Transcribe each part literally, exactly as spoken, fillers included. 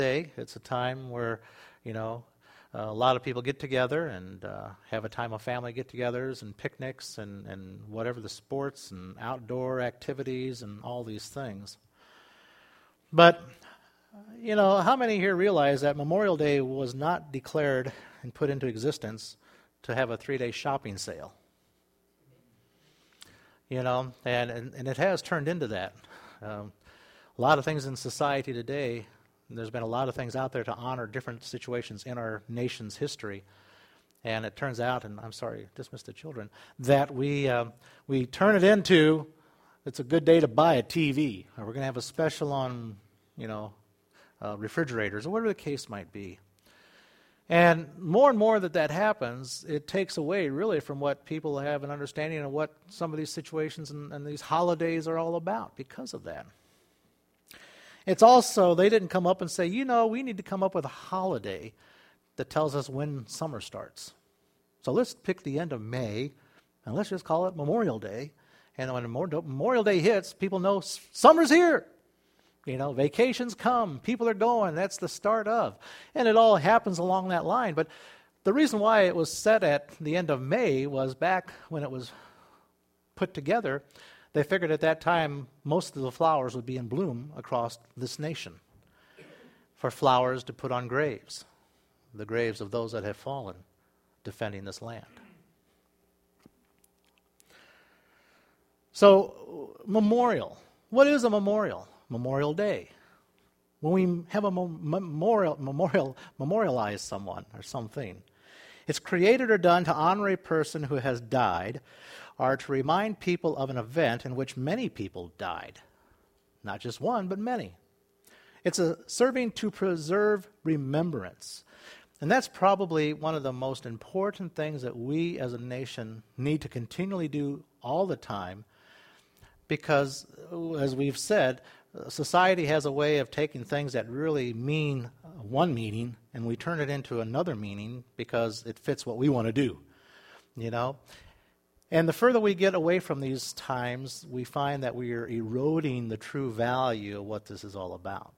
Day. It's a time where, you know, uh, a lot of people get together and uh, have a time of family get-togethers and picnics and, and whatever the sports and outdoor activities and all these things. But, you know, how many here realize that Memorial Day was not declared and put into existence to have a three-day shopping sale? You know, and, and, and it has turned into that. Um, a lot of things in society today, there's been a lot of things out there to honor different situations in our nation's history. And it turns out, and I'm sorry, dismiss the children, that we uh, we turn it into, it's a good day to buy a T V, or we're going to have a special on, you know, uh, refrigerators, or whatever the case might be. And more and more that that happens, it takes away really from what people have an understanding of what some of these situations and, and these holidays are all about because of that. It's also, they didn't come up and say, you know, we need to come up with a holiday that tells us when summer starts. So let's pick the end of May, and let's just call it Memorial Day. And when Memorial Day hits, people know summer's here. You know, vacations come, people are going, that's the start of. And it all happens along that line. But the reason why it was set at the end of May was back when it was put together, they figured at that time most of the flowers would be in bloom across this nation for flowers to put on graves, the graves of those that have fallen defending this land. So, memorial. What is a memorial? Memorial Day. When we have a memorial, memorial, memorialize someone or something, it's created or done to honor a person who has died, or to remind people of an event in which many people died. Not just one, but many. It's a serving to preserve remembrance. And that's probably one of the most important things that we as a nation need to continually do all the time, because, as we've said, society has a way of taking things that really mean one meaning, and we turn it into another meaning because it fits what we want to do, you know? And the further we get away from these times, we find that we are eroding the true value of what this is all about.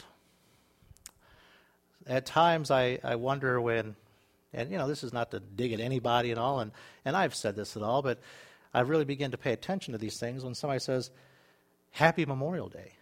At times I, I wonder when, and you know, this is not to dig at anybody and all, and, and I've said this at all, but I really begin to pay attention to these things when somebody says, Happy Memorial Day.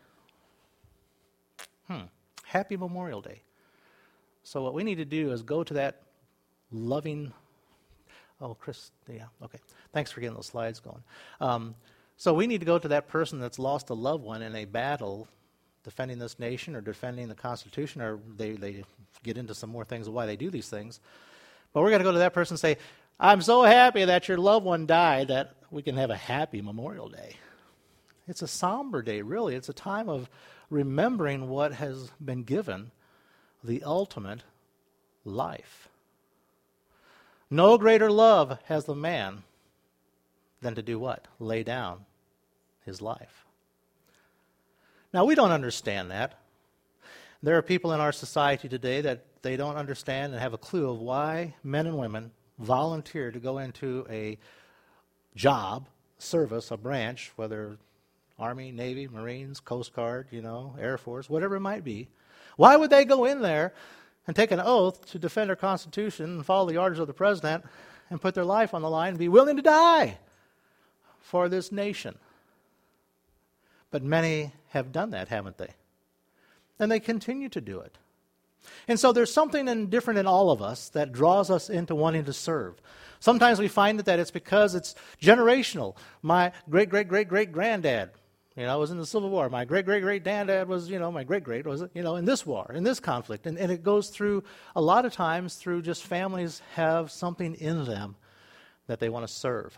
Hmm, Happy Memorial Day. So what we need to do is go to that loving, oh, Chris, yeah, okay. Thanks for getting those slides going. Um, so we need to go to that person that's lost a loved one in a battle defending this nation or defending the Constitution, or they, they get into some more things of why they do these things. But we're going to go to that person and say, I'm so happy that your loved one died that we can have a happy Memorial Day. It's a somber day, really. It's a time of remembering what has been given, the ultimate life. No greater love has the man than to do what? Lay down his life. Now, we don't understand that. There are people in our society today that they don't understand and have a clue of why men and women volunteer to go into a job, service, a branch, whether Army, Navy, Marines, Coast Guard, you know, Air Force, whatever it might be. Why would they go in there and take an oath to defend our Constitution and follow the orders of the President and put their life on the line and be willing to die for this nation? But many have done that, haven't they? And they continue to do it. And so there's something in, different in all of us that draws us into wanting to serve. Sometimes we find that it's because it's generational. My great-great-great-great-granddad, you know, was in the Civil War. My great-great-great-granddad was, you know, my great-great was, you know, in this war, in this conflict. And, and it goes through, a lot of times, through just families have something in them that they want to serve.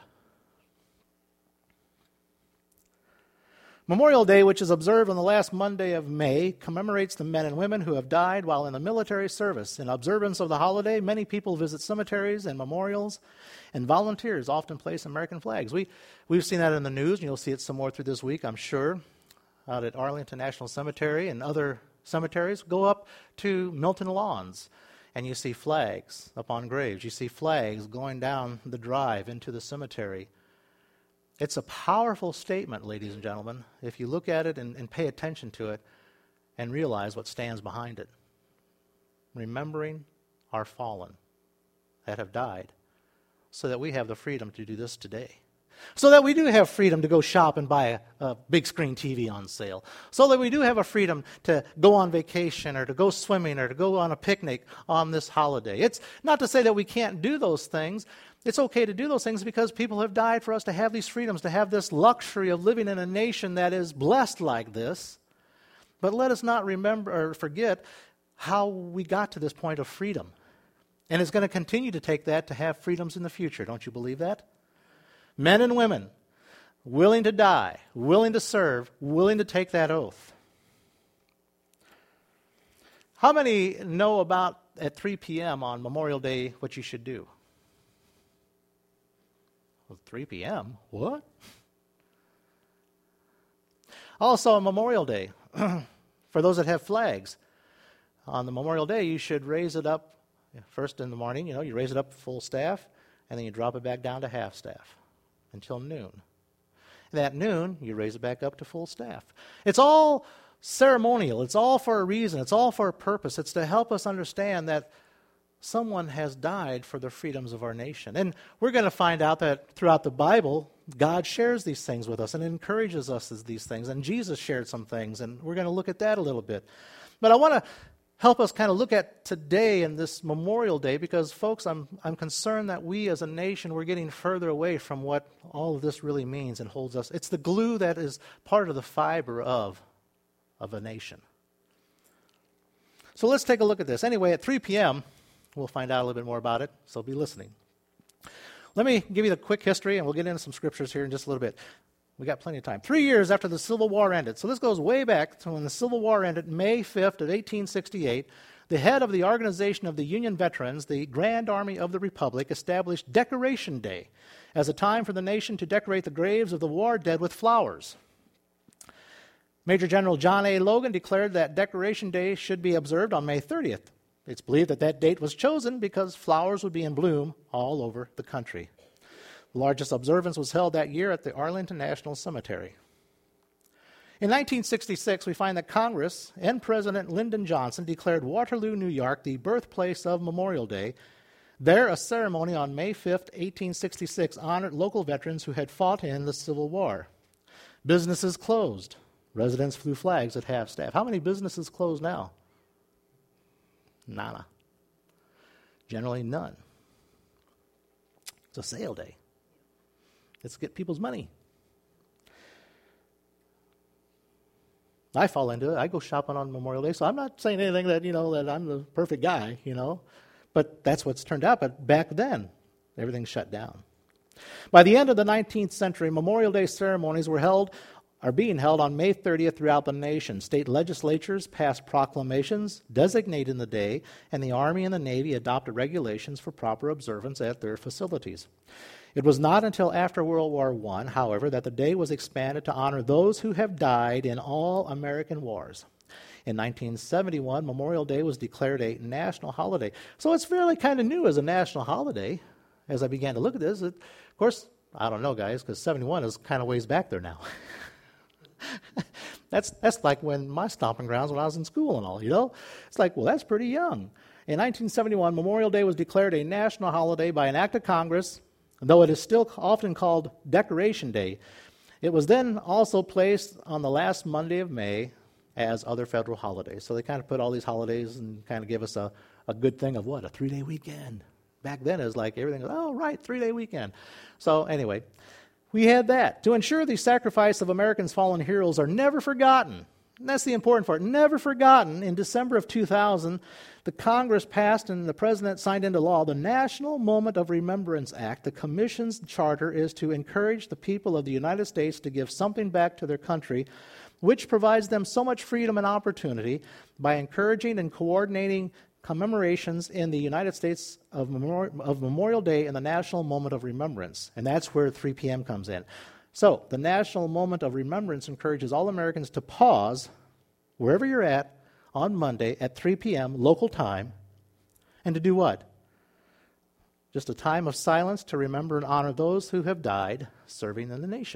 Memorial Day, which is observed on the last Monday of May, commemorates the men and women who have died while in the military service. In observance of the holiday, many people visit cemeteries and memorials, and volunteers often place American flags. We, we've seen that in the news, and you'll see it some more through this week, I'm sure, out at Arlington National Cemetery and other cemeteries. Go up to Milton Lawns, and you see flags up on graves. You see flags going down the drive into the cemetery. It's a powerful statement, ladies and gentlemen, if you look at it and, and pay attention to it and realize what stands behind it. remembering our fallen that have died, so that we have the freedom to do this today. So that we do have freedom to go shop and buy a, a big screen T V on sale. So that we do have a freedom to go on vacation or to go swimming or to go on a picnic on this holiday. It's not to say that we can't do those things. It's okay to do those things because people have died for us to have these freedoms, to have this luxury of living in a nation that is blessed like this. But let us not remember or forget how we got to this point of freedom. And it's going to continue to take that to have freedoms in the future. Don't you believe that? Men and women willing to die, willing to serve, willing to take that oath. How many know about at three p.m. on Memorial Day what you should do? Well, three p.m.? What? Also on Memorial Day, for those that have flags, on the Memorial Day you should raise it up first in the morning, you know, you raise it up full staff, and then you drop it back down to half staff until noon. And at noon, you raise it back up to full staff. It's all ceremonial. It's all for a reason. It's all for a purpose. It's to help us understand that someone has died for the freedoms of our nation. And we're going to find out that throughout the Bible, God shares these things with us and encourages us as these things. And Jesus shared some things, and we're going to look at that a little bit. But I want to help us kind of look at today and this Memorial Day, because, folks, I'm I'm concerned that we as a nation, we're getting further away from what all of this really means and holds us. It's the glue that is part of the fiber of, of a nation. So let's take a look at this. Anyway, at three p.m., we'll find out a little bit more about it, so be listening. Let me give you the quick history, and we'll get into some scriptures here in just a little bit. We got plenty of time. Three years after the Civil War ended. So this goes way back to when the Civil War ended, May fifth of eighteen sixty-eight. The head of the Organization of the Union Veterans, the Grand Army of the Republic, established Decoration Day as a time for the nation to decorate the graves of the war dead with flowers. Major General John A. Logan declared that Decoration Day should be observed on May thirtieth. It's believed that that date was chosen because flowers would be in bloom all over the country. The largest observance was held that year at the Arlington National Cemetery. In nineteen sixty-six, we find that Congress and President Lyndon Johnson declared Waterloo, New York, the birthplace of Memorial Day. There, a ceremony on May fifth, eighteen sixty-six, honored local veterans who had fought in the Civil War. Businesses closed. Residents flew flags at half-staff. How many businesses closed now? Nada. Generally none. It's a sale day. Let's get people's money. I fall into it. I go shopping on Memorial Day, so I'm not saying anything that, you know, that I'm the perfect guy, you know. But that's what's turned out. But back then, everything shut down. By the end of the nineteenth century, Memorial Day ceremonies were held, are being held on May thirtieth throughout the nation. State legislatures passed proclamations designating the day, and the Army and the Navy adopted regulations for proper observance at their facilities. It was not until after World War One, however, that the day was expanded to honor those who have died in all American wars. In nineteen seventy-one, Memorial Day was declared a national holiday. So it's fairly kind of new as a national holiday. As I began to look at this, it, of course, I don't know, guys, because seventy-one is kind of ways back there now. that's that's like when my stomping grounds when I was in school and all, you know? It's like, well, that's pretty young. In nineteen seventy-one, Memorial Day was declared a national holiday by an act of Congress. Though it is still often called Decoration Day, it was then also placed on the last Monday of May as other federal holidays. So they kind of put all these holidays and kind of give us a, a good thing of what? A three-day weekend. Back then it was like everything was, oh, right, three-day weekend. So anyway, we had that. To ensure the sacrifice of Americans' fallen heroes are never forgotten, and that's the important part, never forgotten, in December of two thousand, the Congress passed and the President signed into law the National Moment of Remembrance Act. The Commission's charter is to encourage the people of the United States to give something back to their country, which provides them so much freedom and opportunity by encouraging and coordinating commemorations in the United States of Memorial, of Memorial Day and the National Moment of Remembrance. And that's where three p.m. comes in. So the National Moment of Remembrance encourages all Americans to pause wherever you're at on Monday at three p.m. local time, and to do what? Just a time of silence to remember and honor those who have died serving in the nation.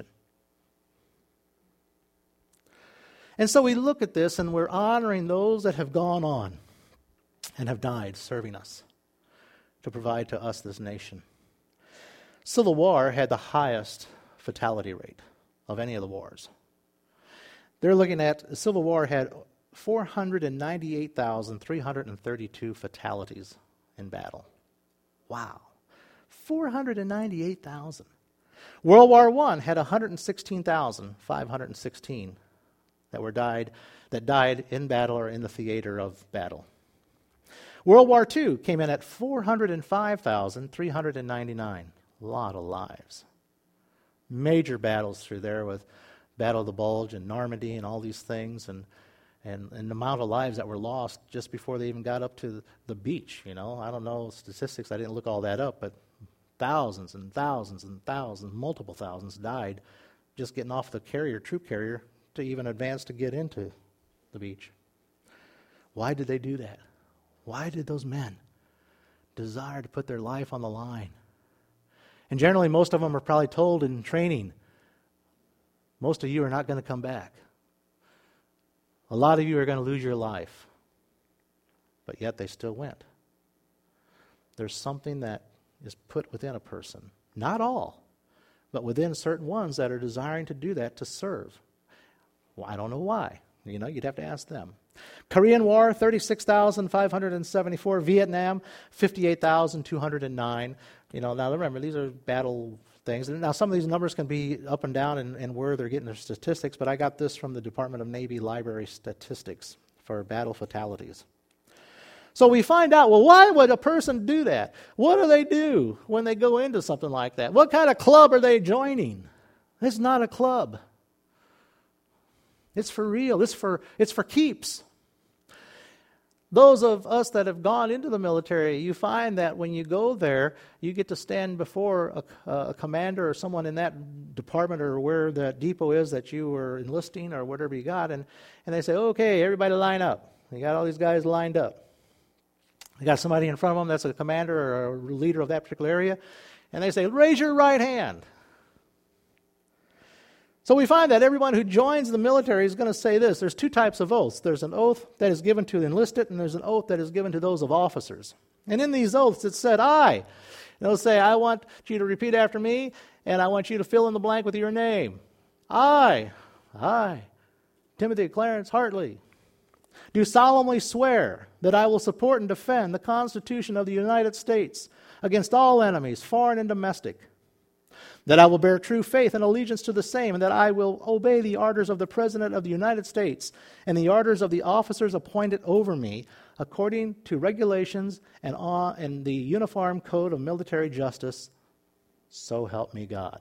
And so we look at this and we're honoring those that have gone on. and have died serving us to provide to us this nation. Civil War had the highest fatality rate of any of the wars. They're looking at, the Civil War had four hundred ninety-eight thousand three hundred thirty-two fatalities in battle. Wow. four hundred ninety-eight thousand. World War One had one hundred sixteen thousand five hundred sixteen that were died that died in battle or in the theater of battle. World War Two came in at four hundred five thousand three hundred ninety-nine. A lot of lives. Major battles through there with Battle of the Bulge and Normandy and all these things, and and, and the amount of lives that were lost just before they even got up to the beach. You know, I don't know statistics. I didn't look all that up, but thousands and thousands and thousands, multiple thousands died just getting off the carrier, troop carrier, to even advance to get into the beach. Why did they do that? Why did those men desire to put their life on the line? And generally, most of them are probably told in training, most of you are not going to come back. A lot of you are going to lose your life. But yet they still went. There's something that is put within a person. Not all, but within certain ones that are desiring to do that, to serve. Well, I don't know why. You know, you'd have to ask them. Korean War, thirty-six thousand five hundred seventy-four. Vietnam, fifty-eight thousand two hundred nine. You know, now remember, these are battle things. And now some of these numbers can be up and down in, in where they're getting their statistics, but I got this from the Department of Navy Library Statistics for battle fatalities. So we find out, well, why would a person do that? What do they do when they go into something like that? What kind of club are they joining? It's not a club. It's for real. It's for, it's for keeps. Those of us that have gone into the military, you find that when you go there, you get to stand before a, a commander or someone in that department or where the depot is that you were enlisting or whatever you got, and, and they say, okay, everybody line up. You got all these guys lined up. You got somebody in front of them that's a commander or a leader of that particular area, and they say, raise your right hand. So we find that everyone who joins the military is going to say this. There's two types of oaths. There's an oath that is given to the enlisted, and there's an oath that is given to those of officers. And in these oaths, it said, I. And it'll say, I want you to repeat after me, and I want you to fill in the blank with your name. I, I, Timothy Clarence Hartley, do solemnly swear that I will support and defend the Constitution of the United States against all enemies, foreign and domestic, that I will bear true faith and allegiance to the same, and that I will obey the orders of the President of the United States and the orders of the officers appointed over me according to regulations and, uh, and the Uniform Code of Military Justice. So help me God.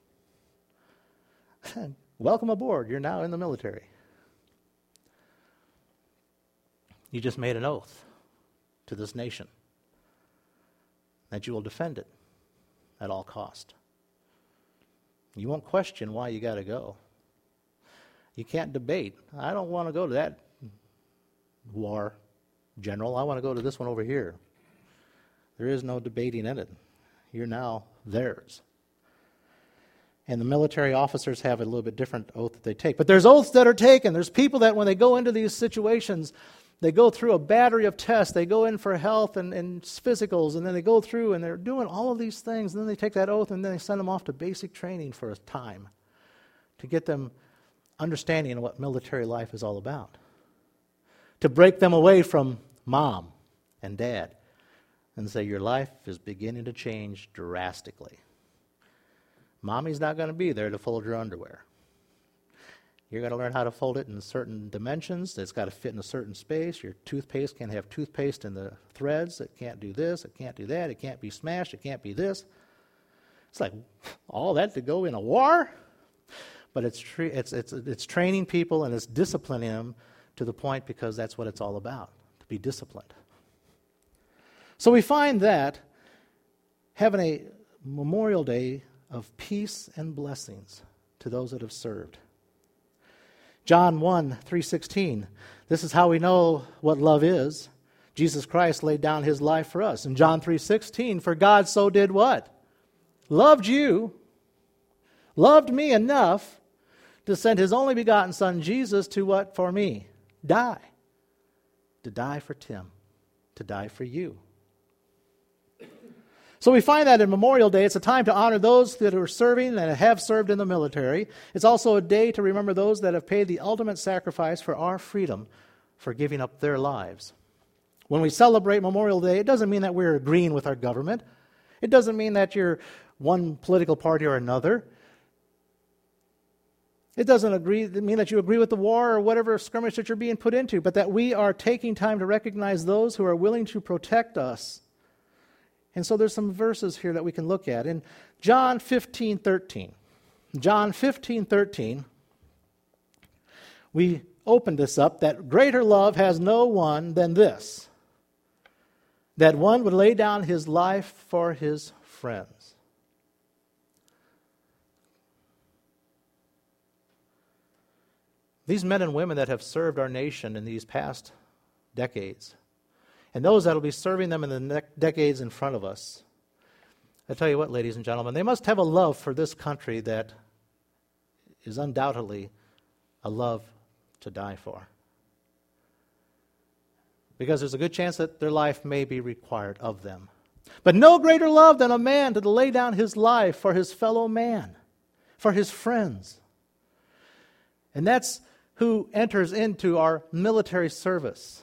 Welcome aboard. You're now in the military. You just made an oath to this nation that you will defend it at all cost. You won't question why you got to go. You can't debate. I don't want to go to that war, General. I want to go to this one over here. There is no debating in it. You're now theirs. And the military officers have a little bit different oath that they take. But there's oaths that are taken. There's people that when they go into these situations, they go through a battery of tests. They go in for health and, and physicals, and then they go through, and they're doing all of these things, and then they take that oath, and then they send them off to basic training for a time to get them understanding of what military life is all about, to break them away from mom and dad and say, your life is beginning to change drastically. Mommy's not going to be there to fold your underwear. You're going to learn how to fold it in certain dimensions. It's got to fit in a certain space. Your toothpaste can't have toothpaste in the threads. It can't do this. It can't do that. It can't be smashed. It can't be this. It's like all that to go in a war? But it's, tra- it's, it's, it's training people and it's disciplining them to the point because that's what it's all about, to be disciplined. So we find that having a Memorial Day of peace and blessings to those that have served. John one, three sixteen. This is how we know what love is. Jesus Christ laid down his life for us. In John three sixteen, for God so did what? Loved you, loved me enough to send his only begotten Son, Jesus, to what? For me. Die. To die for Tim. to die for you. So we find that in Memorial Day, it's a time to honor those that are serving and have served in the military. It's also a day to remember those that have paid the ultimate sacrifice for our freedom, for giving up their lives. When we celebrate Memorial Day, it doesn't mean that we're agreeing with our government. It doesn't mean that you're one political party or another. It doesn't agree, mean that you agree with the war or whatever skirmish that you're being put into, but that we are taking time to recognize those who are willing to protect us. And so there's some verses here that we can look at. In John fifteen thirteen, John fifteen thirteen, we opened this up, that greater love has no one than this, that one would lay down his life for his friends. These men and women that have served our nation in these past decades, and those that will be serving them in the ne- decades in front of us, I tell you what, ladies and gentlemen, they must have a love for this country that is undoubtedly a love to die for. Because there's a good chance that their life may be required of them. But no greater love than a man to lay down his life for his fellow man, for his friends. And that's who enters into our military service.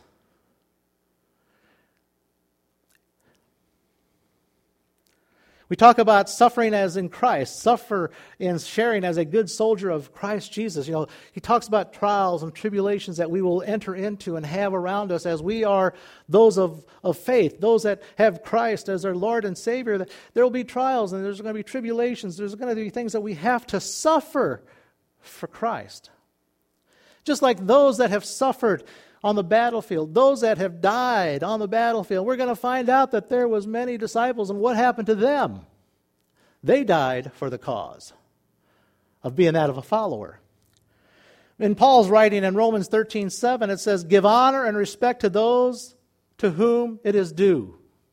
We talk about suffering as in Christ, suffer in sharing as a good soldier of Christ Jesus. You know, he talks about trials and tribulations that we will enter into and have around us as we are those of, of faith, those that have Christ as our Lord and Savior. There will be trials and there's going to be tribulations. There's going to be things that we have to suffer for Christ. Just like those that have suffered on the battlefield, those that have died on the battlefield, we're going to find out that there was many disciples, and what happened to them? They died for the cause of being that of a follower. In Paul's writing in Romans thirteen seven, it says, "Give honor and respect to those to whom it is due."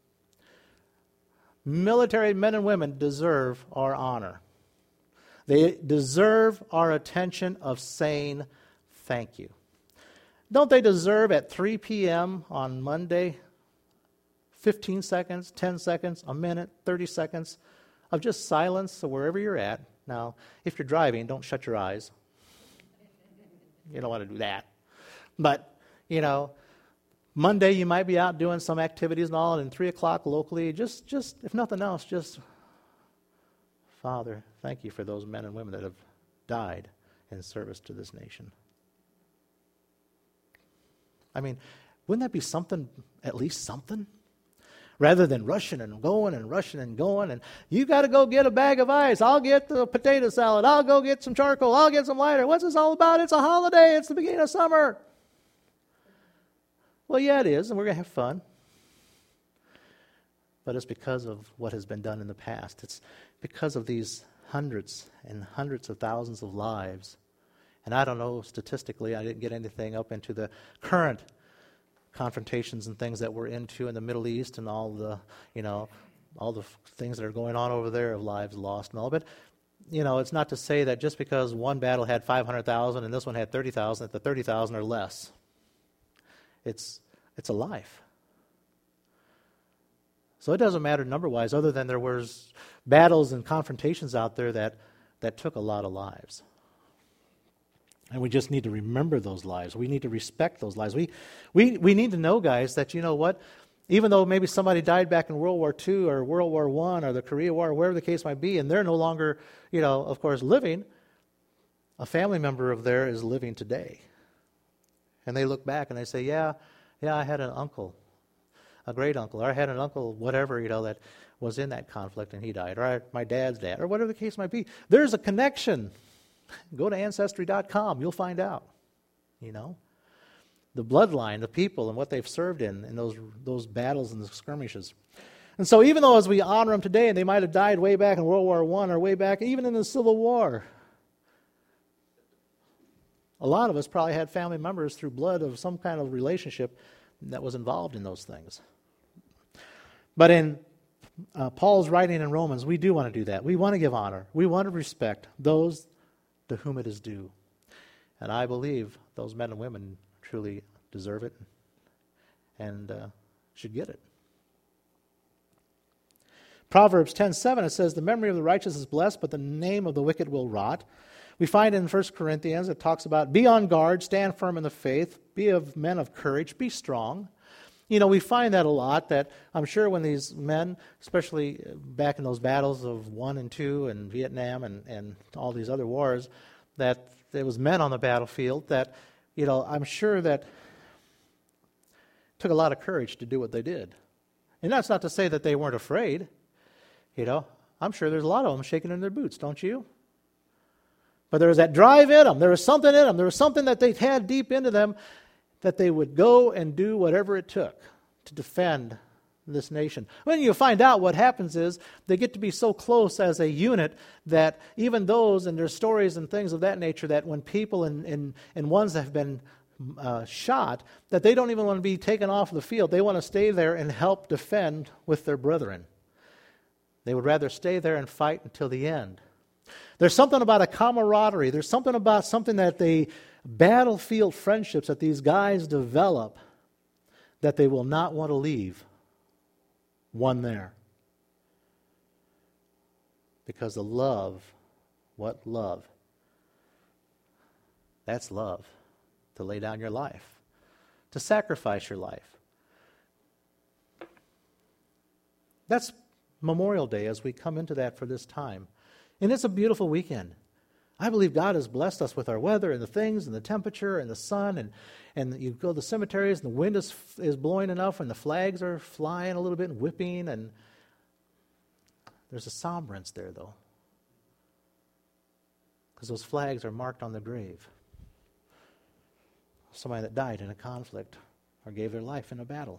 Military men and women deserve our honor. They deserve our attention of saying thank you. Don't they deserve at three p.m. on Monday fifteen seconds, ten seconds, a minute, thirty seconds of just silence so wherever you're at? Now, if you're driving, don't shut your eyes. You don't want to do that. But, you know, Monday you might be out doing some activities and all, and three o'clock locally, just, just if nothing else, just, Father, thank you for those men and women that have died in service to this nation. I mean, wouldn't that be something, at least something? Rather than rushing and going and rushing and going, and you got to go get a bag of ice. I'll get the potato salad. I'll go get some charcoal. I'll get some lighter. What's this all about? It's a holiday. It's the beginning of summer. Well, yeah, it is, and we're going to have fun. But it's because of what has been done in the past. It's because of these hundreds and hundreds of thousands of lives. And I don't know, statistically, I didn't get anything up into the current confrontations and things that we're into in the Middle East and all the, you know, all the f- things that are going on over there of lives lost and all. But, you know, it's not to say that just because one battle had five hundred thousand and this one had thirty thousand, that the thirty thousand are less. It's, it's a life. So it doesn't matter number-wise, other than there was battles and confrontations out there that, that took a lot of lives. And we just need to remember those lives. We need to respect those lives. We, we, we need to know, guys, that you know what? Even though maybe somebody died back in World War Two or World War One or the Korea War, or wherever the case might be, and they're no longer, you know, of course, living, a family member of theirs is living today. And they look back and they say, yeah, yeah, I had an uncle, a great uncle, or I had an uncle, whatever, you know, that was in that conflict and he died, or I, my dad's dad, or whatever the case might be. There's a connection. Go to Ancestry dot com. You'll find out, you know, the bloodline, the people, and what they've served in, in those those battles and the skirmishes. And so even though as we honor them today, and they might have died way back in World War One or way back even in the Civil War, a lot of us probably had family members through blood of some kind of relationship that was involved in those things. But in uh, Paul's writing in Romans, we do want to do that. We want to give honor. We want to respect those to whom it is due. And I believe those men and women truly deserve it. And uh, should get it. Proverbs ten seven, it says, the memory of the righteous is blessed, but the name of the wicked will rot. We find in First Corinthians, it talks about, be on guard, stand firm in the faith, be of men of courage, be strong. You know, we find that a lot, that I'm sure when these men, especially back in those battles of one and two and Vietnam and, and all these other wars, that there was men on the battlefield that, you know, I'm sure that it took a lot of courage to do what they did. And that's not to say that they weren't afraid. You know, I'm sure there's a lot of them shaking in their boots, don't you? But there was that drive in them. There was something in them. There was something that they had deep into them that they would go and do whatever it took to defend this nation. When you find out, what happens is they get to be so close as a unit that even those, and there's stories and things of that nature, that when people and, and, and ones that have been uh, shot, that they don't even want to be taken off the field. They want to stay there and help defend with their brethren. They would rather stay there and fight until the end. There's something about a camaraderie. There's something about something that the battlefield friendships that these guys develop that they will not want to leave one there. Because the love, what love? That's love. To lay down your life. To sacrifice your life. That's Memorial Day as we come into that for this time. And it's a beautiful weekend. I believe God has blessed us with our weather and the things and the temperature and the sun. And, and you go to the cemeteries and the wind is, is blowing enough and the flags are flying a little bit and whipping. And there's a sombrance there, though. Because those flags are marked on the grave. Somebody that died in a conflict or gave their life in a battle.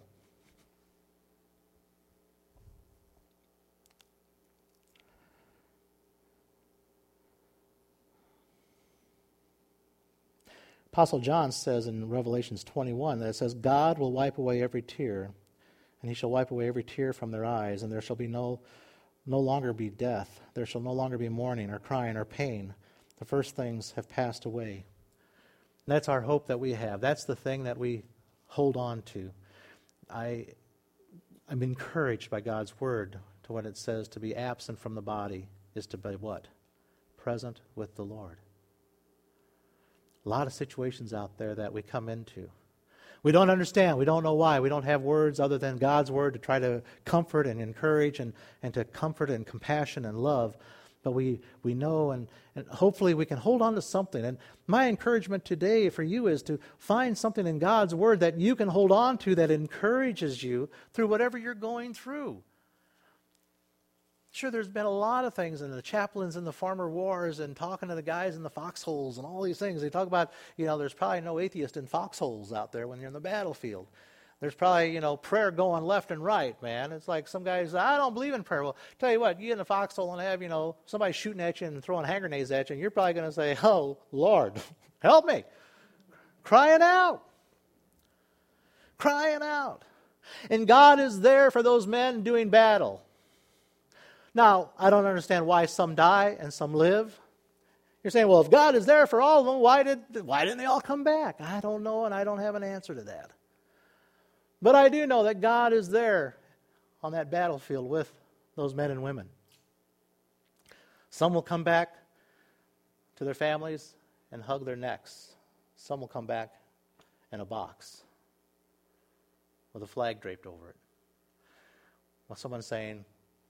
Apostle John says in Revelations twenty-one that it says, God will wipe away every tear, and he shall wipe away every tear from their eyes, and there shall be no, no longer be death. There shall no longer be mourning or crying or pain. The first things have passed away. And that's our hope that we have. That's the thing that we hold on to. I, I'm encouraged by God's word to what it says to be absent from the body is to be what? Present with the Lord. A lot of situations out there that we come into. We don't understand. We don't know why. We don't have words other than God's word to try to comfort and encourage and, and to comfort and compassion and love. But we, we know and, and hopefully we can hold on to something. And my encouragement today for you is to find something in God's word that you can hold on to that encourages you through whatever you're going through. Sure, there's been a lot of things in the chaplains and the farmer wars and talking to the guys in the foxholes and all these things. They talk about, you know, there's probably no atheist in foxholes out there when you're in the battlefield. There's probably, you know, prayer going left and right, man. It's like some guys, I don't believe in prayer. Well, tell you what, you get in a foxhole and have, you know, somebody shooting at you and throwing hand grenades at you, and you're probably going to say, oh, Lord, help me. Crying out. Crying out. And God is there for those men doing battle. Now, I don't understand why some die and some live. You're saying, well, if God is there for all of them, why did why didn't they all come back? I don't know, and I don't have an answer to that. But I do know that God is there on that battlefield with those men and women. Some will come back to their families and hug their necks. Some will come back in a box with a flag draped over it. Well, someone's saying,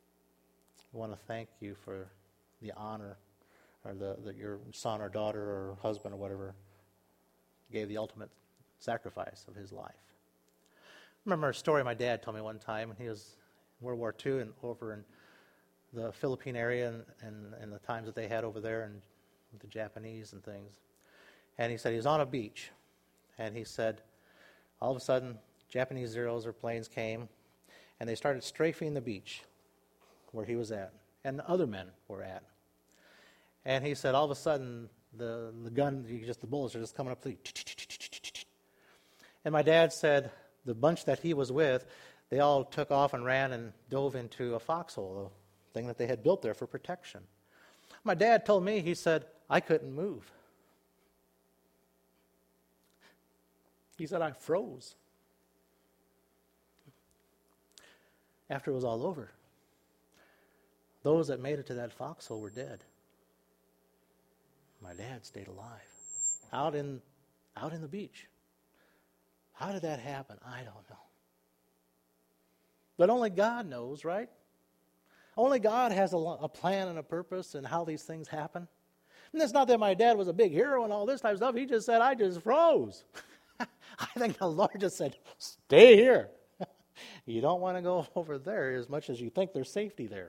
I want to thank you for the honor or the, that your son or daughter or husband or whatever gave the ultimate sacrifice of his life. I remember a story my dad told me one time when he was in World War Two and over in the Philippine area and, and, and the times that they had over there and with the Japanese and things. And he said he was on a beach and he said all of a sudden Japanese Zeros or planes came and they started strafing the beach where he was at, and the other men were at. And he said all of a sudden the the gun, just the bullets are just coming up to the and my dad said the bunch that he was with, they all took off and ran and dove into a foxhole, a thing that they had built there for protection. My dad told me, he said, I couldn't move. He said, I froze. after it was all over. Those that made it to that foxhole were dead. My dad stayed alive. Out in, out in the beach. How did that happen? I don't know. But only God knows, right? Only God has a, a plan and a purpose and how these things happen. And it's not that my dad was a big hero and all this type of stuff. He just said, I just froze. I think the Lord just said, stay here. You don't want to go over there as much as you think there's safety there.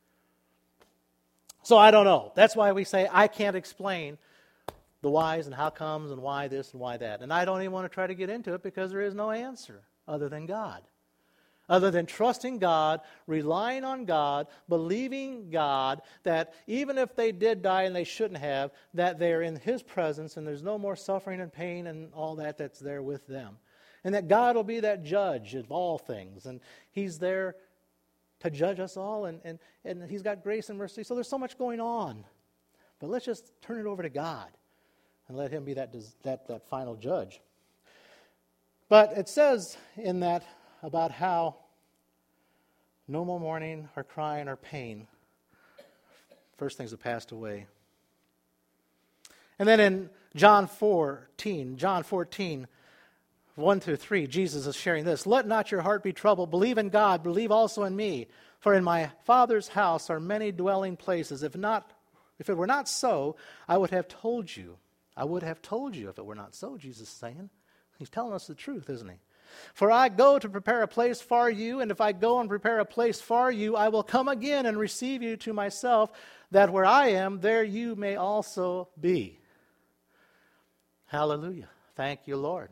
So I don't know. That's why we say I can't explain the whys and how comes and why this and why that. And I don't even want to try to get into it because there is no answer other than God. Other than trusting God, relying on God, believing God that even if they did die and they shouldn't have, that they're in His presence and there's no more suffering and pain and all that that's there with them. And that God will be that judge of all things. And He's there to judge us all, and, and, and He's got grace and mercy. So there's so much going on. But let's just turn it over to God and let Him be that, that, that final judge. But it says in that about how no more mourning or crying or pain. First things have passed away. And then in John fourteen, John fourteen, one through three, Jesus is sharing this. Let not your heart be troubled. Believe in God. Believe also in me. For in my Father's house are many dwelling places. If not, if it were not so, I would have told you. I would have told you if it were not so, Jesus is saying. He's telling us the truth, isn't He? For I go to prepare a place for you, and if I go and prepare a place for you, I will come again and receive you to myself, that where I am, there you may also be. Hallelujah. Thank you, Lord.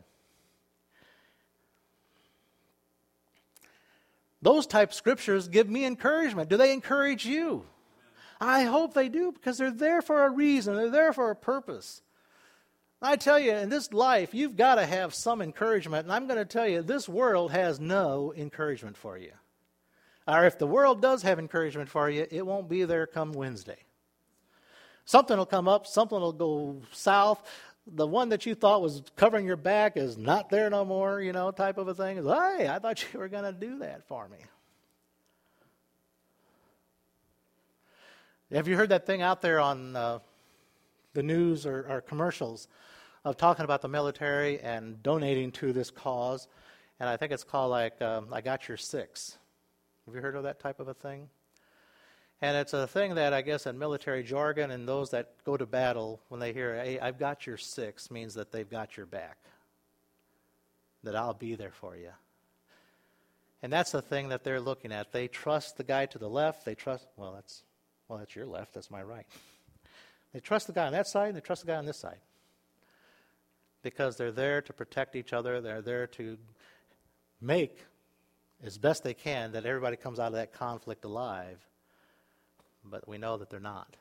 Those type scriptures give me encouragement. Do they encourage you? I hope they do, because they're there for a reason. They're there for a purpose. I tell you, in this life, you've got to have some encouragement. And I'm going to tell you, this world has no encouragement for you. Or if the world does have encouragement for you, it won't be there come Wednesday. Something will come up, something will go south. The one that you thought was covering your back is not there no more, you know, type of a thing. It's, hey, I thought you were going to do that for me. Have you heard that thing out there on uh, the news or, or commercials of talking about the military and donating to this cause? And I think it's called like, um, I Got Your Six. Have you heard of that type of a thing? And it's a thing that I guess in military jargon and those that go to battle, when they hear, hey, I've got your six, means that they've got your back. That I'll be there for you. And that's the thing that they're looking at. They trust the guy to the left. They trust, well, that's, well, that's your left. That's my right. They trust the guy on that side, and they trust the guy on this side. Because they're there to protect each other. They're there to make as best they can that everybody comes out of that conflict alive. But we know that they're not.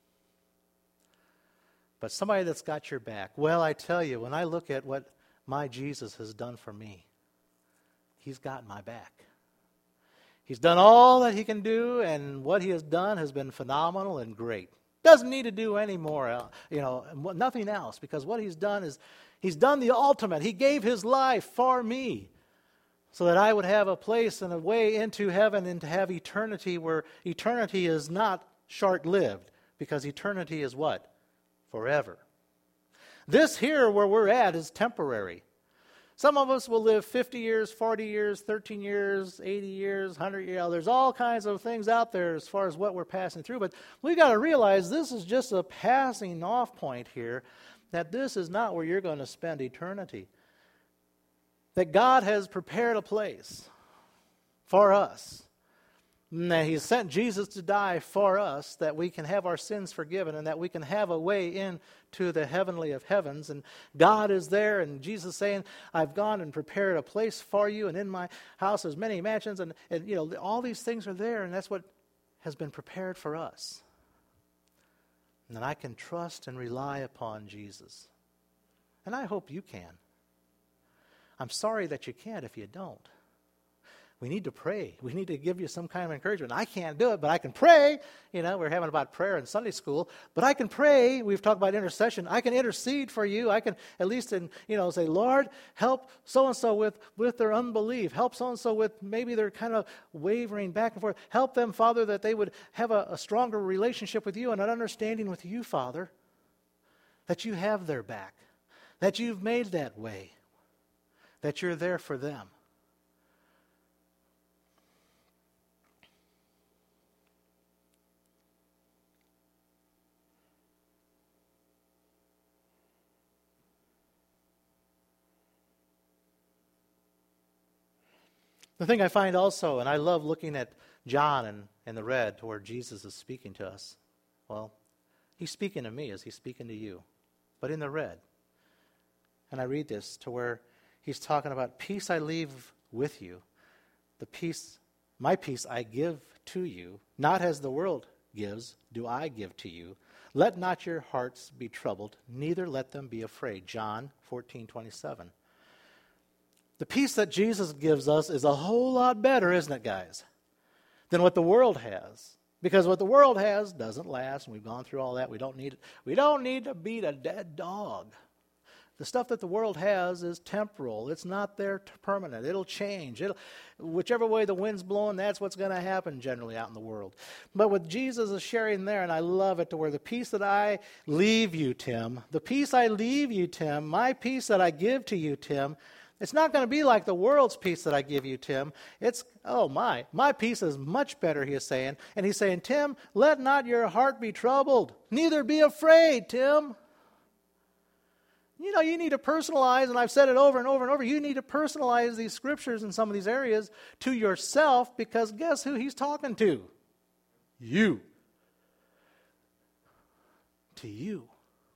But somebody that's got your back. Well, I tell you, when I look at what my Jesus has done for me, He's got my back. He's done all that He can do, and what He has done has been phenomenal and great. Doesn't need to do any more, uh, you know, nothing else, because what He's done is He's done the ultimate. He gave His life for me, so that I would have a place and a way into heaven and to have eternity, where eternity is not short-lived, because eternity is what? Forever. This here where we're at is temporary. Some of us will live fifty years, forty years, thirteen years, eighty years, one hundred years. There's all kinds of things out there as far as what we're passing through. But we've got to realize this is just a passing off point here, that this is not where you're going to spend eternity. That God has prepared a place for us. And that He sent Jesus to die for us, that we can have our sins forgiven and that we can have a way into the heavenly of heavens. And God is there, and Jesus saying, I've gone and prepared a place for you, and in my house there's many mansions, and, and you know, all these things are there, and that's what has been prepared for us. And then I can trust and rely upon Jesus. And I hope you can. I'm sorry that you can't if you don't. We need to pray. We need to give you some kind of encouragement. I can't do it, but I can pray. You know, we're having about prayer in Sunday school, but I can pray. We've talked about intercession. I can intercede for you. I can at least, in, you know, say, Lord, help so-and-so with, with their unbelief. Help so-and-so with maybe they're kind of wavering back and forth. Help them, Father, that they would have a, a stronger relationship with you and an understanding with you, Father, that you have their back, that you've made that way, that you're there for them. The thing I find also, and I love looking at John and, and the red to where Jesus is speaking to us. Well, he's speaking to me as he's speaking to you, but in the red. And I read this to where he's talking about, peace I leave with you. The peace, my peace I give to you, not as the world gives, do I give to you. Let not your hearts be troubled, neither let them be afraid. John fourteen twenty-seven. The peace that Jesus gives us is a whole lot better, isn't it, guys, than what the world has. Because what the world has doesn't last, and we've gone through all that. We don't need, we don't need to beat a dead dog. The stuff that the world has is temporal. It's not there to permanent. It'll change. It'll, whichever way the wind's blowing, that's what's going to happen generally out in the world. But what Jesus is sharing there, and I love it, to where the peace that I leave you, Tim, the peace I leave you, Tim, my peace that I give to you, Tim, it's not going to be like the world's peace that I give you, Tim. It's, oh my, my peace is much better, he is saying. And he's saying, Tim, let not your heart be troubled, neither be afraid, Tim. You know, you need to personalize, and I've said it over and over and over, you need to personalize these scriptures in some of these areas to yourself, because guess who he's talking to? You. To you.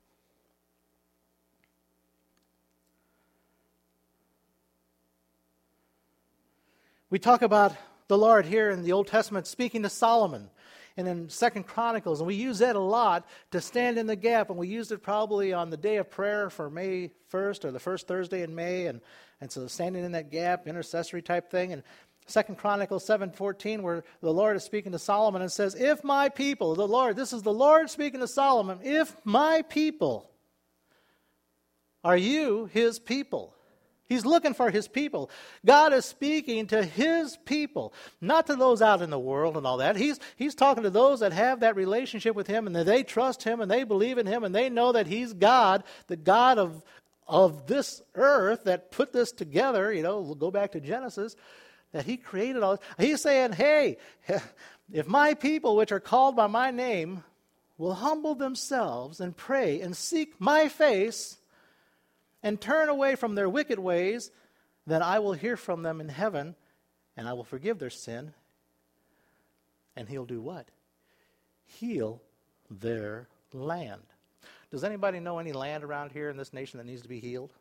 We talk about the Lord here in the Old Testament speaking to Solomon and in Second Chronicles, and we use that a lot to stand in the gap, and we used it probably on the day of prayer for May first or the first Thursday in May, and, and so standing in that gap, intercessory type thing. And Second Chronicles seven fourteen, where the Lord is speaking to Solomon and says, if my people, the Lord, this is the Lord speaking to Solomon, if my people, are you his people? He's looking for his people. God is speaking to his people, not to those out in the world and all that. He's, he's talking to those that have that relationship with him, and that they trust him and they believe in him and they know that he's God, the God of, of this earth that put this together. You know, we'll go back to Genesis, that he created all this. He's saying, hey, if my people which are called by my name will humble themselves and pray and seek my face and turn away from their wicked ways, then I will hear from them in heaven, and I will forgive their sin. And he'll do what? Heal their land. Does anybody know any land around here in this nation that needs to be healed?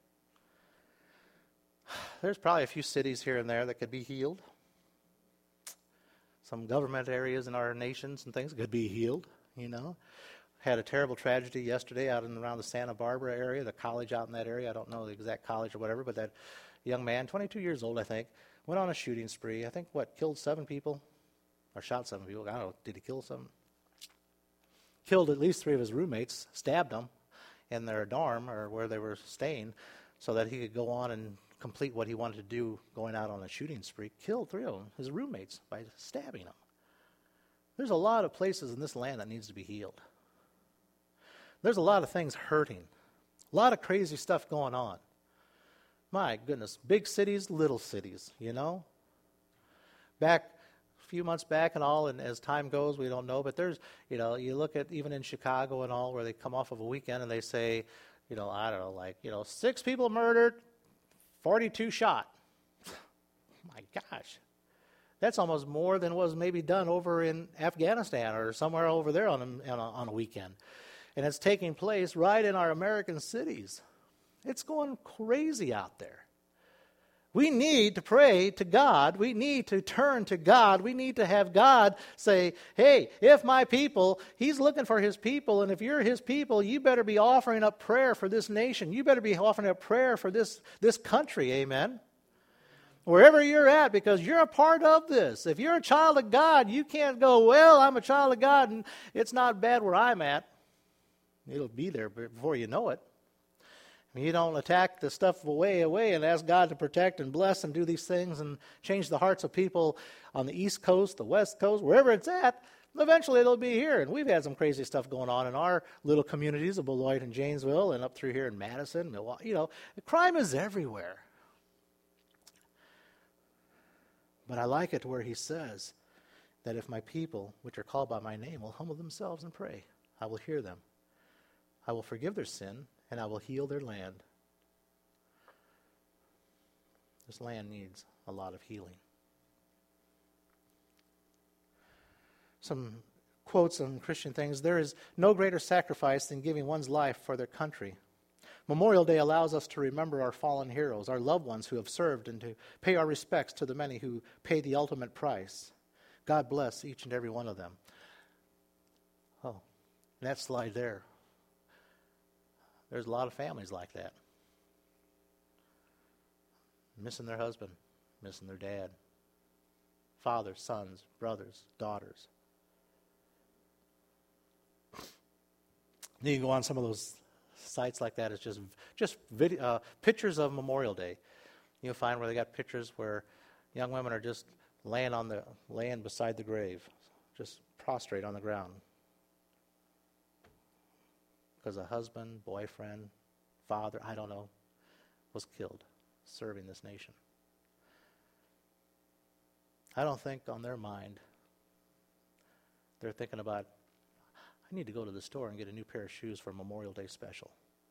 There's probably a few cities here and there that could be healed. Some government areas in our nations and things could be healed, you know. Had a terrible tragedy yesterday out and around the Santa Barbara area, the college out in that area. I don't know the exact college or whatever, but that young man, twenty-two years old, I think, went on a shooting spree. I think, what, killed seven people? Or shot seven people. I don't know. Did he kill some? Killed at least three of his roommates, stabbed them in their dorm or where they were staying so that he could go on and complete what he wanted to do going out on a shooting spree. Killed three of them, his roommates, by stabbing them. There's a lot of places in this land that needs to be healed. There's a lot of things hurting. A lot of crazy stuff going on. My goodness, big cities, little cities, you know. Back a few months back and all, and as time goes, we don't know, but there's, you know, you look at even in Chicago and all, where they come off of a weekend and they say, you know, I don't know, like, you know, six people murdered, forty-two shot. My gosh. That's almost more than was maybe done over in Afghanistan or somewhere over there on a, on a, on a weekend. And it's taking place right in our American cities. It's going crazy out there. We need to pray to God. We need to turn to God. We need to have God say, hey, if my people, he's looking for his people, and if you're his people, you better be offering up prayer for this nation. You better be offering up prayer for this, this country, amen? wherever you're at, because you're a part of this. If you're a child of God, you can't go, well, I'm a child of God, and it's not bad where I'm at. It'll be there before you know it. You don't attack the stuff away, away, and ask God to protect and bless and do these things and change the hearts of people on the East Coast, the West Coast, wherever it's at. Eventually they'll be here. And we've had some crazy stuff going on in our little communities of Beloit and Janesville and up through here in Madison, Milwaukee. You know, crime is everywhere. But I like it where he says that if my people, which are called by my name, will humble themselves and pray, I will hear them. I will forgive their sin, and I will heal their land. This land needs a lot of healing. Some quotes on Christian things. There is no greater sacrifice than giving one's life for their country. Memorial Day allows us to remember our fallen heroes, our loved ones who have served, and to pay our respects to the many who paid the ultimate price. God bless each and every one of them. Oh, that slide there. There's a lot of families like that. Missing their husband, missing their dad. Fathers, sons, brothers, daughters. Then you go on some of those sites like that. It's just just video, uh, pictures of Memorial Day. You'll find where they got pictures where young women are just laying on the laying beside the grave, just prostrate on the ground. Because a husband, boyfriend, father, I don't know, was killed serving this nation. I don't think on their mind they're thinking about, I need to go to the store and get a new pair of shoes for Memorial Day special.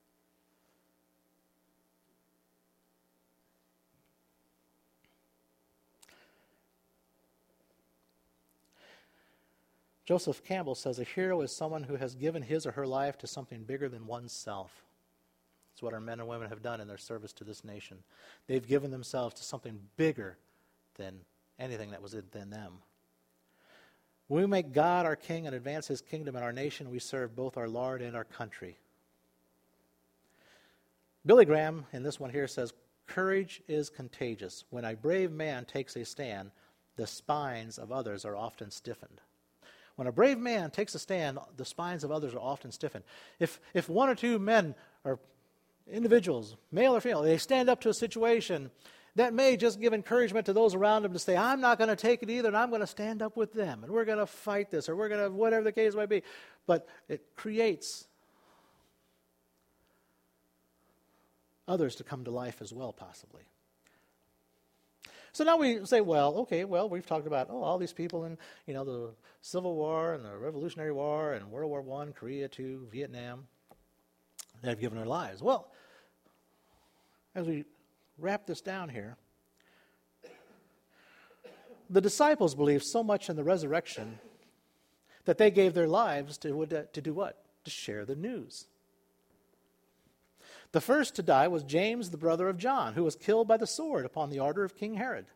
Joseph Campbell says, a hero is someone who has given his or her life to something bigger than oneself. That's what our men and women have done in their service to this nation. They've given themselves to something bigger than anything that was within them. When we make God our King and advance His kingdom in our nation, we serve both our Lord and our country. Billy Graham, in this one here, says, courage is contagious. When a brave man takes a stand, the spines of others are often stiffened. When a brave man takes a stand, the spines of others are often stiffened. If if one or two men or individuals, male or female, they stand up to a situation, that may just give encouragement to those around them to say, I'm not going to take it either, and I'm going to stand up with them, and we're going to fight this, or we're going to, whatever the case might be. But it creates others to come to life as well, possibly. So now we say, well, okay, well, we've talked about, oh, all these people in, you know, the Civil War and the Revolutionary War and World War One, Korea Two, Vietnam, that have given their lives. Well, as we wrap this down here, the disciples believed so much in the resurrection that they gave their lives to, to do what? To share the news. The first to die was James, the brother of John, who was killed by the sword upon the order of King Herod.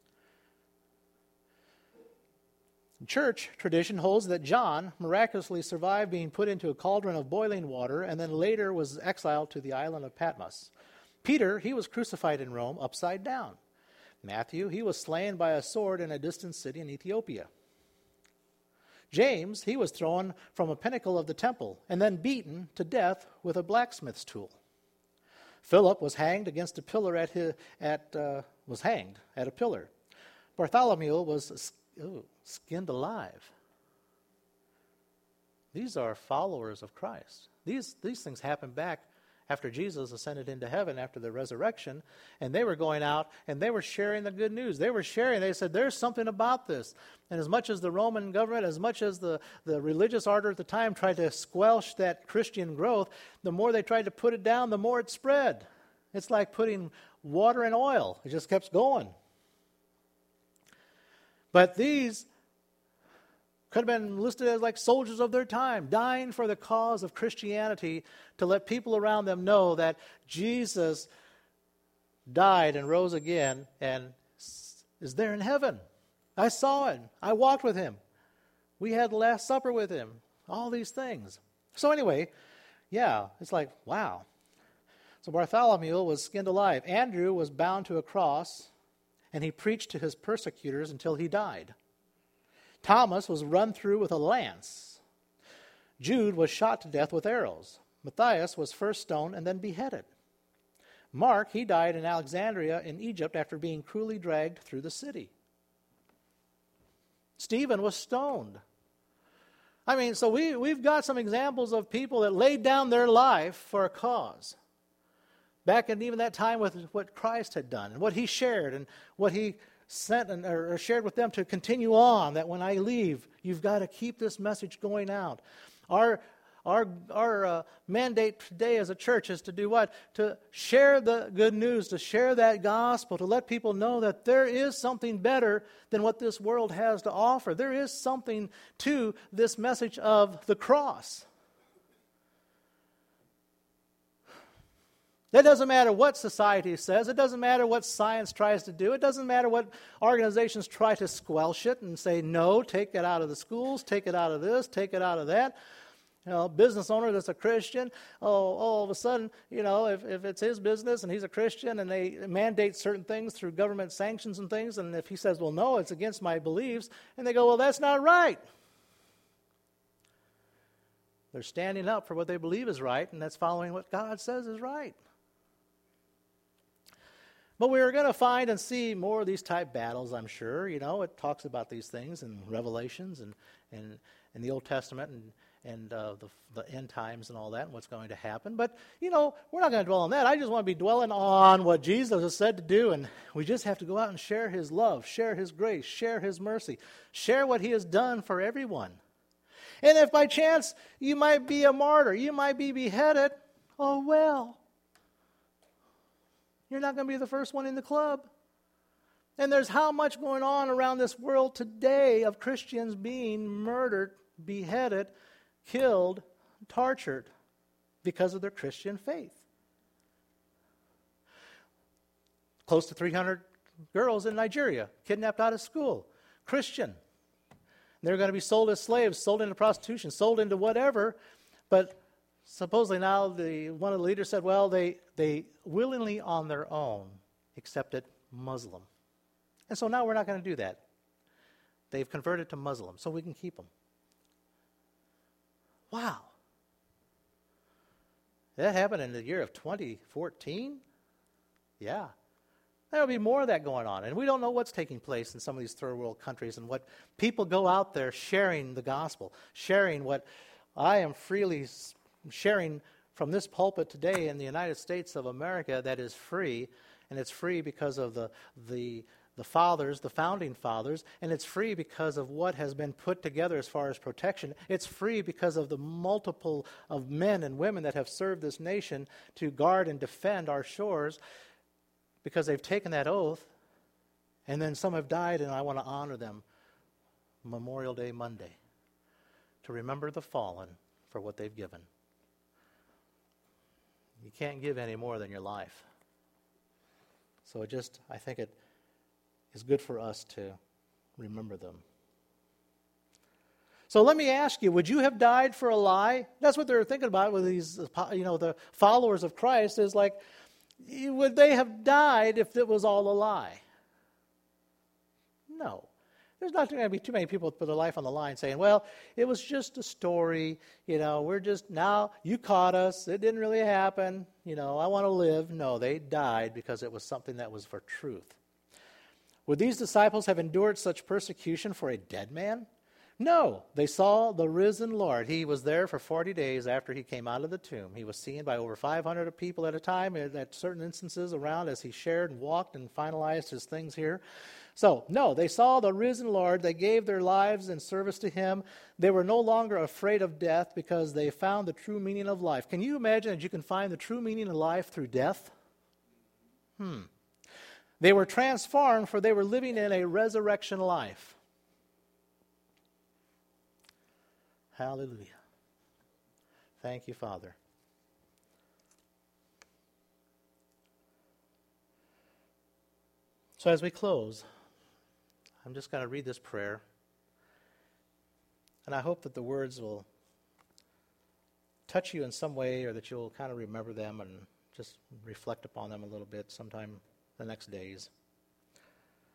Church tradition holds that John miraculously survived being put into a cauldron of boiling water and then later was exiled to the island of Patmos. Peter, he was crucified in Rome upside down. Matthew, he was slain by a sword in a distant city in Ethiopia. James, he was thrown from a pinnacle of the temple and then beaten to death with a blacksmith's tool. Philip was hanged against a pillar at his, at uh, was hanged at a pillar. Bartholomew was ooh, skinned alive. These are followers of Christ. These these things happened back after Jesus ascended into heaven after the resurrection, and they were going out and they were sharing the good news. They were sharing. They said, there's something about this. And as much as the Roman government, as much as the, the religious order at the time tried to squelch that Christian growth, the more they tried to put it down, the more it spread. It's like putting water in oil. It just kept going. But these could have been listed as like soldiers of their time, dying for the cause of Christianity to let people around them know that Jesus died and rose again and is there in heaven. I saw it. I walked with him. We had the Last Supper with him. All these things. So anyway, yeah, it's like, wow. So Bartholomew was skinned alive. Andrew was bound to a cross. and he preached to his persecutors until he died. Thomas was run through with a lance. Jude was shot to death with arrows. Matthias was first stoned and then beheaded. Mark, he died in Alexandria in Egypt after being cruelly dragged through the city. Stephen was stoned. I mean, so we, we've got some examples of people that laid down their life for a cause. Back in even that time with what Christ had done and what he shared and what he sent and, or shared with them to continue on, that when I leave, you've got to keep this message going out. Our Our, our uh, mandate today as a church is to do what? To share the good news, to share that gospel, to let people know that there is something better than what this world has to offer. There is something to this message of the cross. It doesn't matter what society says. It doesn't matter what science tries to do. It doesn't matter what organizations try to squelch it and say, no, take it out of the schools, take it out of this, take it out of that. You know, business owner that's a Christian, oh, all of a sudden, you know, if, if it's his business and he's a Christian and they mandate certain things through government sanctions and things, and if he says, well, no, it's against my beliefs, and they go, well, that's not right. They're standing up for what they believe is right, and that's following what God says is right. But we're going to find and see more of these type battles, I'm sure. You know, it talks about these things in Revelations and in, in the Old Testament and and uh, the, the end times and all that and what's going to happen. But, you know, we're not going to dwell on that. I just want to be dwelling on what Jesus has said to do, and we just have to go out and share his love, share his grace, share his mercy, share what he has done for everyone. And if by chance you might be a martyr, you might be beheaded, oh well. You're not going to be the first one in the club. And there's how much going on around this world today of Christians being murdered, beheaded, killed, tortured because of their Christian faith. Close to three hundred girls in Nigeria kidnapped out of school, Christian. They're going to be sold as slaves, sold into prostitution, sold into whatever. But supposedly now the one of the leaders said, well, they, they willingly on their own accepted Muslim. And so now we're not going to do that. They've converted to Muslim, so we can keep them. Wow. That happened in the year of twenty fourteen? Yeah. There'll be more of that going on. And we don't know what's taking place in some of these third world countries and what people go out there sharing the gospel, sharing what I am freely sharing from this pulpit today in the United States of America that is free. And it's free because of the the the fathers, the founding fathers, and it's free because of what has been put together as far as protection. It's free because of the multiple of men and women that have served this nation to guard and defend our shores because they've taken that oath, and then some have died, and I want to honor them Memorial Day Monday to remember the fallen for what they've given. You can't give any more than your life. So it just, I think it is good for us to remember them. So let me ask you, would you have died for a lie? That's what they're thinking about with these, you know, the followers of Christ is like, would they have died if it was all a lie? No. There's not going to be too many people put their life on the line saying, well, it was just a story, you know, we're just, now you caught us, it didn't really happen, you know, I want to live. No, they died because it was something that was for truth. Would these disciples have endured such persecution for a dead man? No, they saw the risen Lord. He was there for forty days after he came out of the tomb. He was seen by over five hundred people at a time at certain instances around as he shared and walked and finalized his things here. So, no, they saw the risen Lord. They gave their lives in service to him. They were no longer afraid of death because they found the true meaning of life. Can you imagine that you can find the true meaning of life through death? Hmm. They were transformed, for they were living in a resurrection life. Hallelujah. Thank you, Father. So as we close, I'm just going to read this prayer. And I hope that the words will touch you in some way, or that you'll kind of remember them and just reflect upon them a little bit sometime the next days.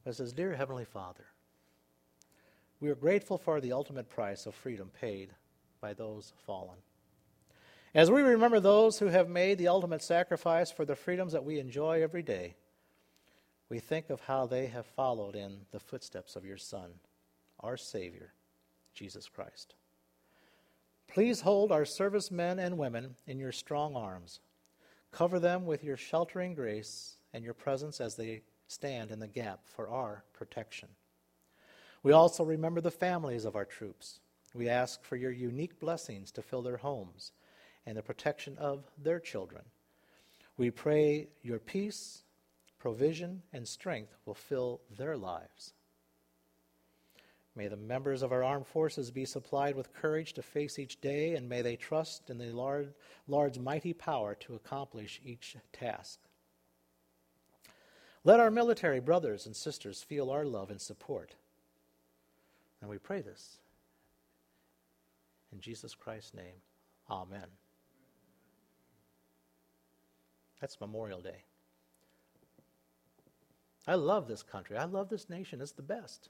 But it says, Dear Heavenly Father, we are grateful for the ultimate price of freedom paid by those fallen. As we remember those who have made the ultimate sacrifice for the freedoms that we enjoy every day, we think of how they have followed in the footsteps of your Son, our Savior, Jesus Christ. Please hold our servicemen and women in your strong arms. Cover them with your sheltering grace and your presence as they stand in the gap for our protection. We also remember the families of our troops. We ask for your unique blessings to fill their homes and the protection of their children. We pray your peace, provision, and strength will fill their lives. May the members of our armed forces be supplied with courage to face each day, and may they trust in the Lord, Lord's mighty power to accomplish each task. Let our military brothers and sisters feel our love and support. And we pray this in Jesus Christ's name. Amen. That's Memorial Day. I love this country. I love this nation. It's the best.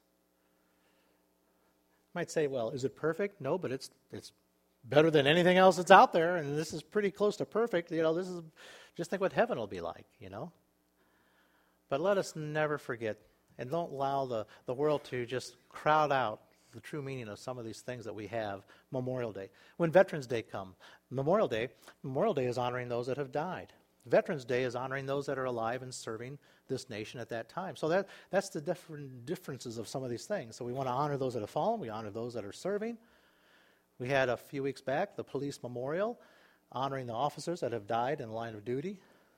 You might say, well, is it perfect? No, but it's it's better than anything else that's out there, and this is pretty close to perfect. You know, this is, just think what heaven will be like, you know. But let us never forget, and don't allow the, the world to just crowd out the true meaning of some of these things that we have. Memorial Day. When Veterans Day comes, Memorial Day, Memorial Day is honoring those that have died. Veterans Day is honoring those that are alive and serving this nation at that time. So that that's the different differences of some of these things. So we want to honor those that have fallen. We honor those that are serving. We had a few weeks back the police memorial honoring the officers that have died in the line of duty.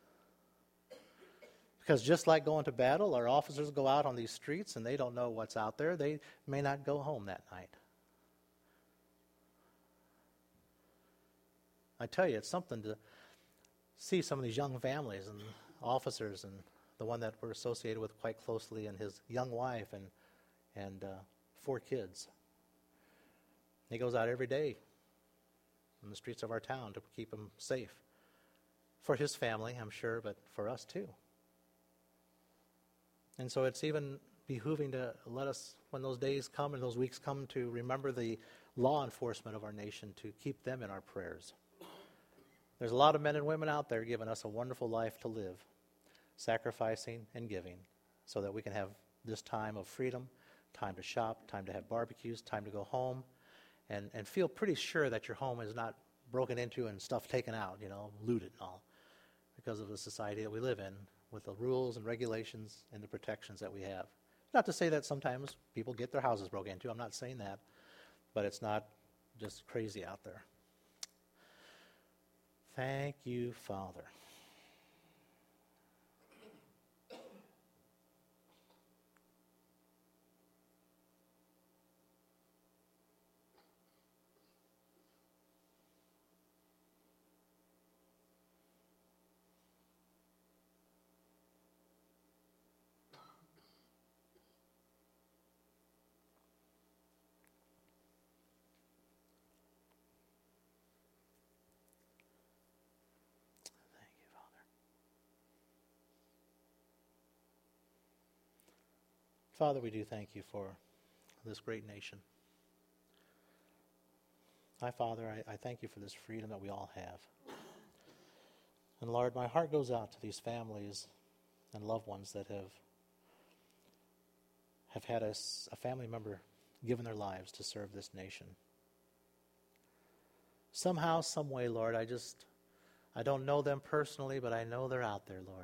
Because just like going to battle, our officers go out on these streets and they don't know what's out there. They may not go home that night. I tell you, it's something to see some of these young families and officers, and the one that we're associated with quite closely, and his young wife and and uh, four kids. He goes out every day in the streets of our town to keep them safe. For his family, I'm sure, but for us too. And so it's even behooving to let us, when those days come and those weeks come, to remember the law enforcement of our nation, to keep them in our prayers. There's a lot of men and women out there giving us a wonderful life to live, sacrificing and giving, so that we can have this time of freedom, time to shop, time to have barbecues, time to go home, and, and feel pretty sure that your home is not broken into and stuff taken out, you know, looted and all, because of the society that we live in, with the rules and regulations and the protections that we have. Not to say that sometimes people get their houses broken into. I'm not saying that, but it's not just crazy out there. Thank you, Father. Father, we do thank you for this great nation. My Father, I, I thank you for this freedom that we all have. And Lord, my heart goes out to these families and loved ones that have have had a, a family member given their lives to serve this nation. Somehow, some way, Lord, I just, I don't know them personally, but I know they're out there, Lord.